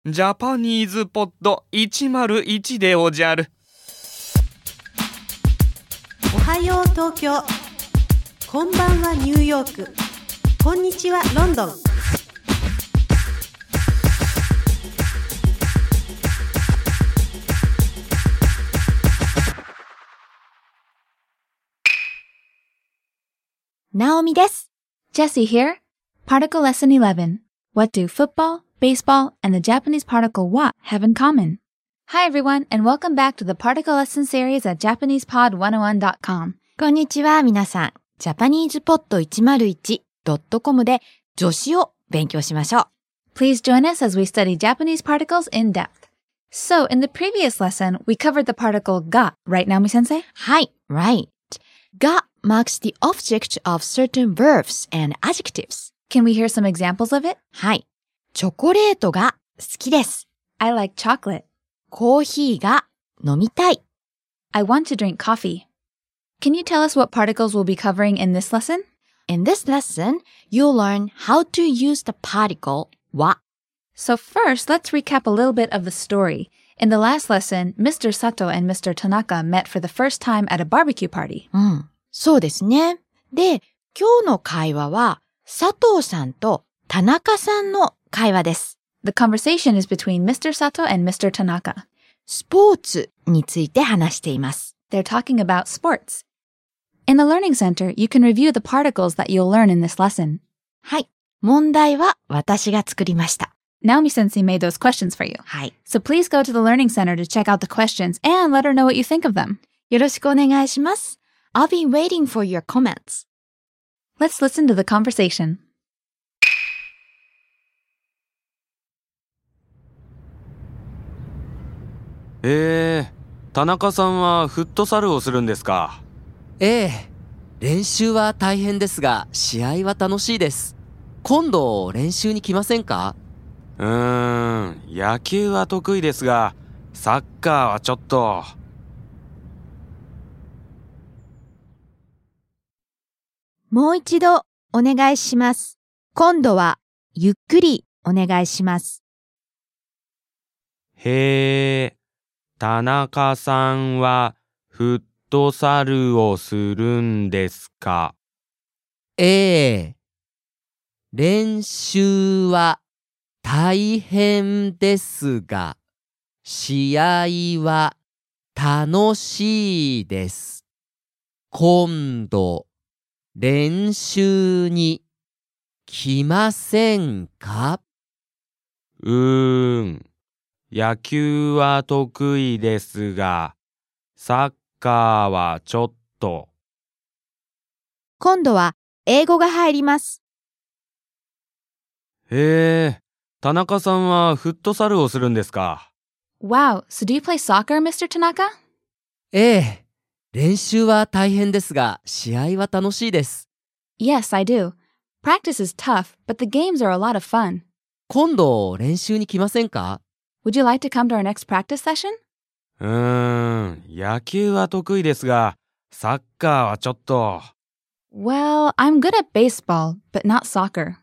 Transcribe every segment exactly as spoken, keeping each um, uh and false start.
ジャパニーズポッドいちまるいちでおじゃる。 おはよう東京、こんばんはニューヨーク、こんにちはロンドン。 ナオミです。 Jessie here. Particle Lesson eleven. What do football, baseball, and the Japanese particle wa have in common? Hi everyone, and welcome back to the Particle Lesson series at Japanese Pod one oh one dot com. こんにちは、皆さん。ジャパニーズポッドいちまるいちドットコム で助詞を勉強しましょう。 Please join us as we study Japanese particles in depth. So, in the previous lesson, we covered the particle ga, right, Naomi-sensei? はい、right. Ga marks the object of certain verbs and adjectives. Can we hear some examples of it? はい。チョコレートが好きです。 I like chocolate. コーヒーが飲みたい。 I want to drink coffee. Can you tell us what particles we'll be covering in this lesson? In this lesson, you'll learn how to use the particle wa. So first, let's recap a little bit of the story. In the last lesson, Mister Sato and Mister Tanaka met for the first time at a barbecue party. うん、そうですね。で、今日の会話は佐藤さんと田中さんの会話です。 The conversation is between Mister Sato and Mister Tanaka. スポーツについて話しています。 They're talking about sports. In the Learning Center, you can review the particles that you'll learn in this lesson. はい。問題は私が作りました。 Naomi-sensei made those questions for you. はい。 So please go to the Learning Center to check out the questions and let her know what you think of them. よろしくお願いします。I'll be waiting for your comments. Let's listen to the conversation. えー、田中さんはフットサルをするんですか？ ええ、練習は大変ですが、試合は楽しいです。今度練習に来ませんか？ うーん、野球は得意ですが、サッカーはちょっと。 もう一度お願いします。今度はゆっくりお願いします。 へー、田中さんはフットサルをするんですか？ ええ、練習は大変ですが、試合は楽しいです。今度練習に来ませんか？ うーん、野球は得意ですが、サッカーはちょっと。 今度は英語が入ります。 へえ、田中さんはフットサルをするんですか？ Wow, so do you play soccer, Mister Tanaka? ええ、練習は大変ですが、試合は楽しいです。 Yes, I do. Practice is tough, but the games are a lot of fun. 今度練習に来ませんか？ Would you like to come to our next practice session? うーん、野球は得意ですが、サッカーはちょっと。 Well, I'm good at baseball, but not soccer.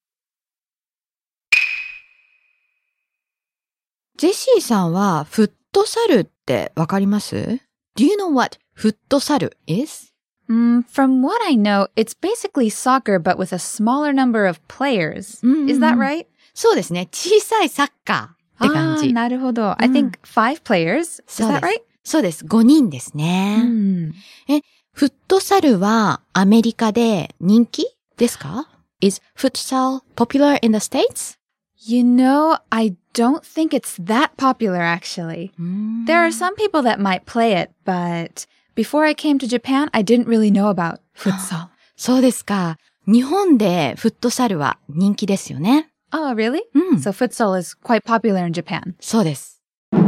ジェシーさんはフットサルってわかります？ Do you know what フットサル is? Mm, from what I know, it's basically soccer but with a smaller number of players. Mm-hmm. Is that right? そうですね。小さいサッカーって感じ。 Ah, なるほど。I think five players. Is that right? そうです。ごにんですね。 Mm. え、フットサルはアメリカで人気ですか？ Is futsal popular in the States? You know, I don't think it's that popular actually. Mm. There are some people that might play it, but before I came to Japan, I didn't really know about futsal. そうですか。日本でフットサルは人気ですよね。 Oh, really? うん。 So futsal is quite popular in Japan. そうです。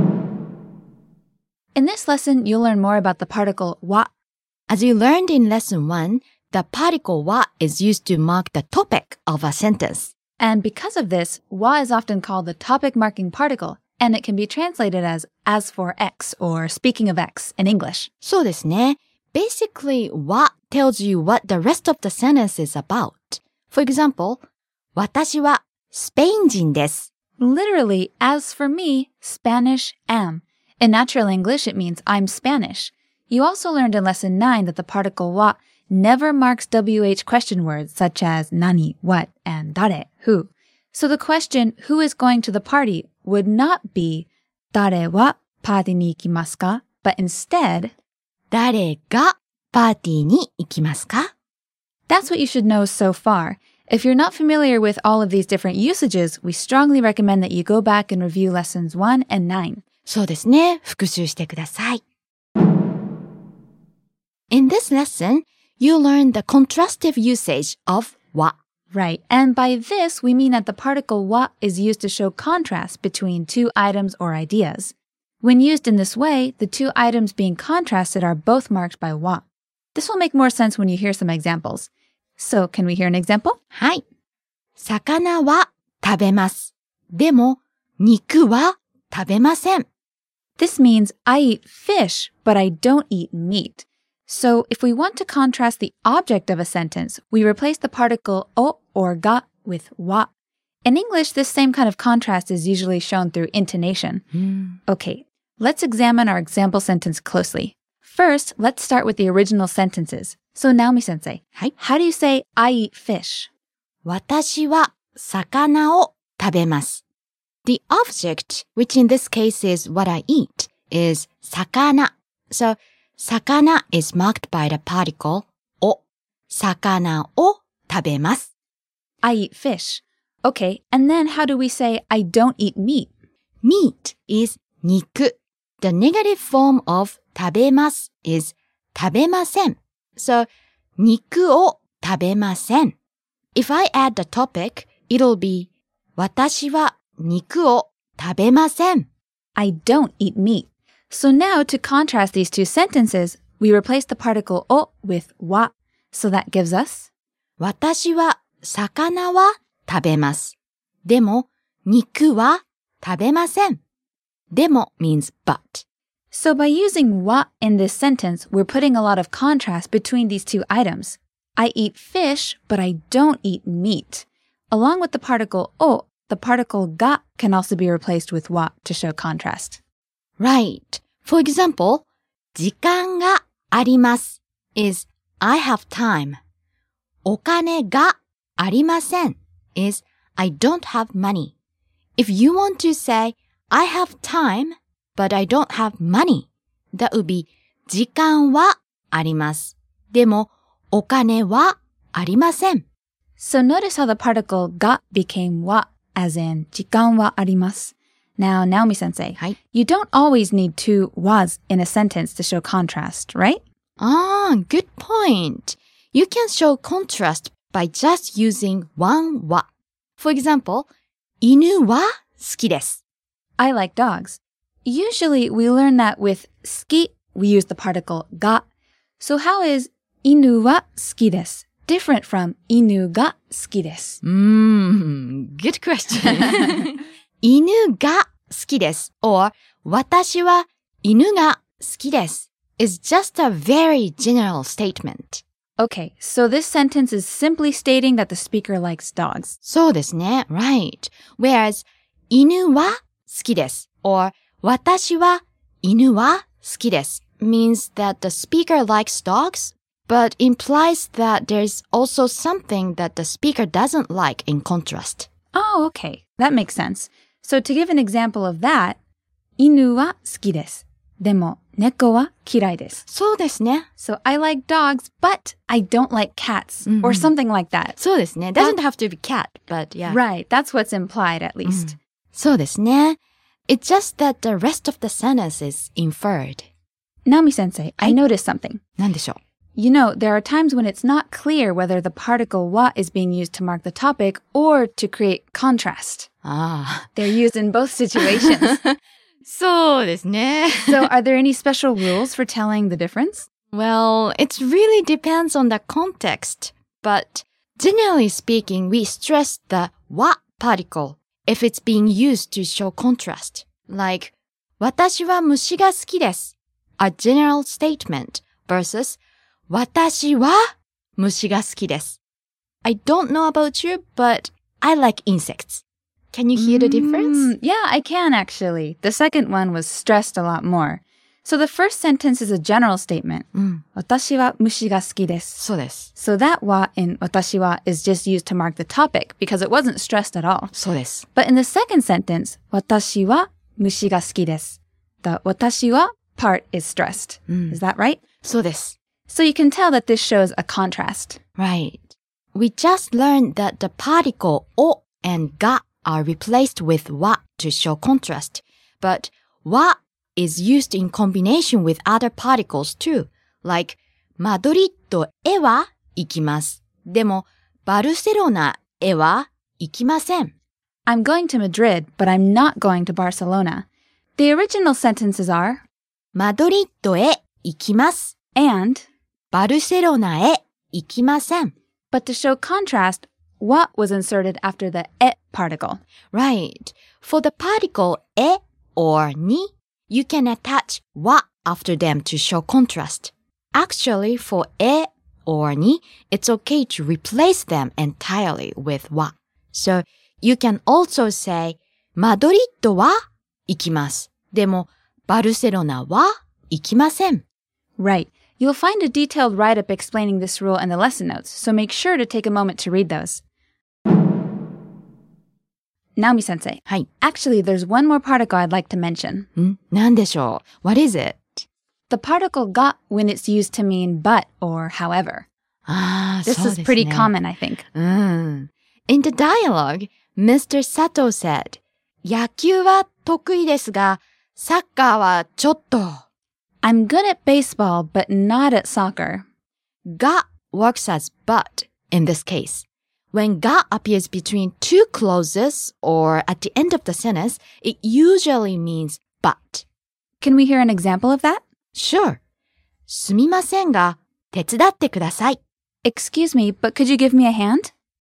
In this lesson, you'll learn more about the particle wa. As you learned in lesson one, the particle wa is used to mark the topic of a sentence. And because of this, wa is often called the topic marking particle, and it can be translated as as for X or speaking of X in English. そうですね。Basically, wa tells you what the rest of the sentence is about. For example, 私はスペイン人です。 Literally, as for me, Spanish am. In natural English, it means I'm Spanish. You also learned in lesson nine that the particle wa never marks W H question words such as nani, what, and dare, who. So the question, who is going to the party, would not be dare wa party ni ikimasu ka, but instead, 誰がパーティーに行きますか? That's what you should know so far. If you're not familiar with all of these different usages, we strongly recommend that you go back and review lessons one and nine. そうですね。復習してください。In this lesson, you learn the contrastive usage of は. Right, and by this, we mean that the particle wa is used to show contrast between two items or ideas. When used in this way, the two items being contrasted are both marked by wa. This will make more sense when you hear some examples. So, can we hear an example? はい。魚は食べます。でも、肉は食べません。 This means I eat fish, but I don't eat meat. So, if we want to contrast the object of a sentence, we replace the particle o or ga with wa. In English, this same kind of contrast is usually shown through intonation. Mm. Okay, let's examine our example sentence closely. First, let's start with the original sentences. So, Naomi-sensei, はい。 how do you say I eat fish? 私は魚を食べます。The object, which in this case is what I eat, is 魚. So, 魚 is marked by the particle を。魚を食べます。 I eat fish. Okay, and then how do we say I don't eat meat? Meat is 肉. The negative form of 食べます is 食べません. So, 肉を食べません. If I add the topic, it'll be 私は肉を食べません. I don't eat meat. So now to contrast these two sentences, we replace the particle o with wa. So that gives us 私は魚は食べます。でも肉は食べません。でも means but. So by using wa in this sentence, we're putting a lot of contrast between these two items. I eat fish, but I don't eat meat. Along with the particle o, the particle ga can also be replaced with wa to show contrast. Right. For example, 時間があります is I have time. お金がありません is I don't have money. If you want to say I have time, but I don't have money, that would be 時間はあります。でもお金はありません。 So notice how the particle ga became wa, as in 時間はあります. Now, Naomi-sensei, はい。 you don't always need two was in a sentence to show contrast, right? Ah, good point. You can show contrast by just using one は. For example, 犬は好きです。 I like dogs. Usually, we learn that with 好き, we use the particle ga. So how is 犬は好きです different from 犬が好きです? Mm, good question. 犬が好きです or 私は犬が好きです is just a very general statement. Okay, so this sentence is simply stating that the speaker likes dogs. そうですね. Right. Whereas 犬は好きです or 私は犬は好きです means that the speaker likes dogs, but implies that there's also something that the speaker doesn't like in contrast. Oh, okay. That makes sense. So to give an example of that, 犬は好きです。でも猫は嫌いです。 そうですね. So I like dogs, but I don't like cats, or something like that. そうですね. Doesn't have to be cat, but yeah. Right, that's what's implied at least. そうですね. It's just that the rest of the sentence is inferred. Naomi-sensei, I noticed something. なんでしょう? You know, there are times when it's not clear whether the particle wa is being used to mark the topic or to create contrast. Ah. They're used in both situations. そうですね. So are there any special rules for telling the difference? Well, it really depends on the context. But generally speaking, we stress the wa particle if it's being used to show contrast. Like, 私は虫が好きです a general statement versus 私は虫が好きです I don't know about you, but I like insects. Can you hear the difference? Mm, yeah, I can actually. The second one was stressed a lot more. So the first sentence is a general statement. うん。 私は虫が好きです。 そうです。 So that wa in 私は is just used to mark the topic because it wasn't stressed at all. そうです。 But in the second sentence, 私は虫が好きです。The 私は part is stressed. うん。 Is that right? そうです。 So you can tell that this shows a contrast. Right. We just learned that the particle o and ga are replaced with wa to show contrast. But wa is used in combination with other particles too. Like, マドリッドへは行きます。でも、バルセロナへは行きません。 I'm going to Madrid, but I'm not going to Barcelona. The original sentences are マドリッドへ行きます。 and バルセロナへ行きません。 But to show contrast, wa was inserted after the e particle. Right. For the particle e or ni, you can attach wa after them to show contrast. Actually, for e or ni, it's okay to replace them entirely with wa. So, you can also say, マドリッドは行きます。でも、バルセロナは行きません。 Right. You'll find a detailed write-up explaining this rule in the lesson notes, so make sure to take a moment to read those. Naomi-sensei. はい。 Actually, there's one more particle I'd like to mention. ん？何でしょう？ What is it? The particle が when it's used to mean but or however. ああ、 This そうですね。 is pretty common, I think. うん。In the dialogue, Mister Sato said, 野球は得意ですが、サッカーはちょっと。 I'm good at baseball, but not at soccer. が works as but in this case. When が appears between two clauses or at the end of the sentence, it usually means but. Can we hear an example of that? Sure. すみませんが、手伝ってください。 Excuse me, but could you give me a hand?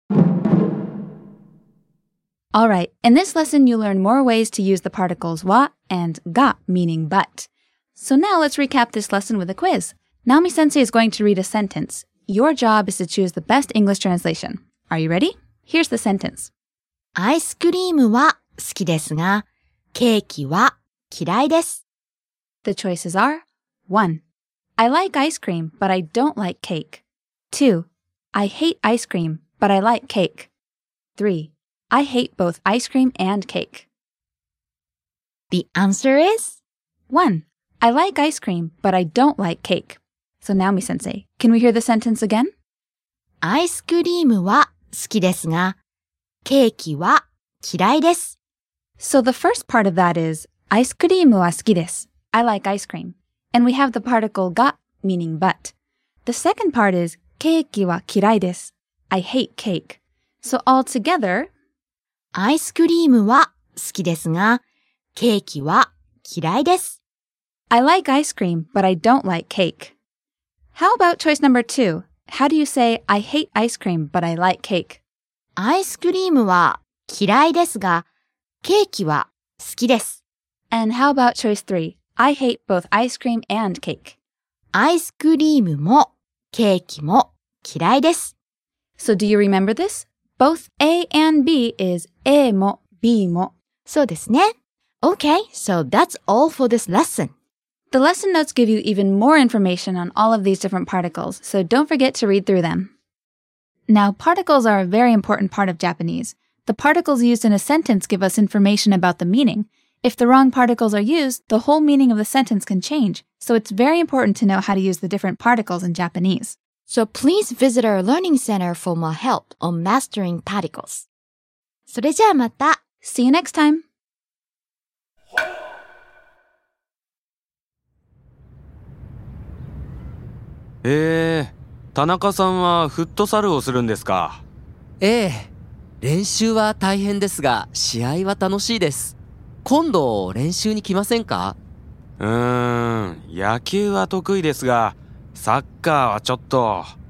Alright, in this lesson you learn more ways to use the particles wa and ga, meaning but. So now let's recap this lesson with a quiz. Naomi-sensei is going to read a sentence. Your job is to choose the best English translation. Are you ready? Here's the sentence. アイスクリームは好きですが、ケーキは嫌いです。 The choices are one. I like ice cream, but I don't like cake. two. I hate ice cream, but I like cake. three. I hate both ice cream and cake. The answer is? one. I like ice cream, but I don't like cake. So Naomi-sensei, can we hear the sentence again? アイスクリームは好きですが、ケーキは嫌いです。 So the first part of that is, アイスクリームは好きです. I like ice cream. And we have the particle が meaning but. The second part is, ケーキは嫌いです. I hate cake. So all together, アイスクリームは好きですが、ケーキは嫌いです。 I like ice cream, but I don't like cake. How about choice number two? How do you say, I hate ice cream, but I like cake? アイスクリームは嫌いですが、ケーキは好きです。 And how about choice three? I hate both ice cream and cake. アイスクリームもケーキも嫌いです。 So do you remember this? Both A and B is A も B も。 そうですね。Okay, so that's all for this lesson. The lesson notes give you even more information on all of these different particles, so don't forget to read through them. Now, particles are a very important part of Japanese. The particles used in a sentence give us information about the meaning. If the wrong particles are used, the whole meaning of the sentence can change, so it's very important to know how to use the different particles in Japanese. So please visit our learning center for more help on mastering particles. それじゃあまた。 See you next time! えー、田中さんはフットサルをするんですか？ ええ、練習は大変ですが、試合は楽しいです。今度練習に来ませんか？ うーん、野球は得意ですが、サッカーはちょっと。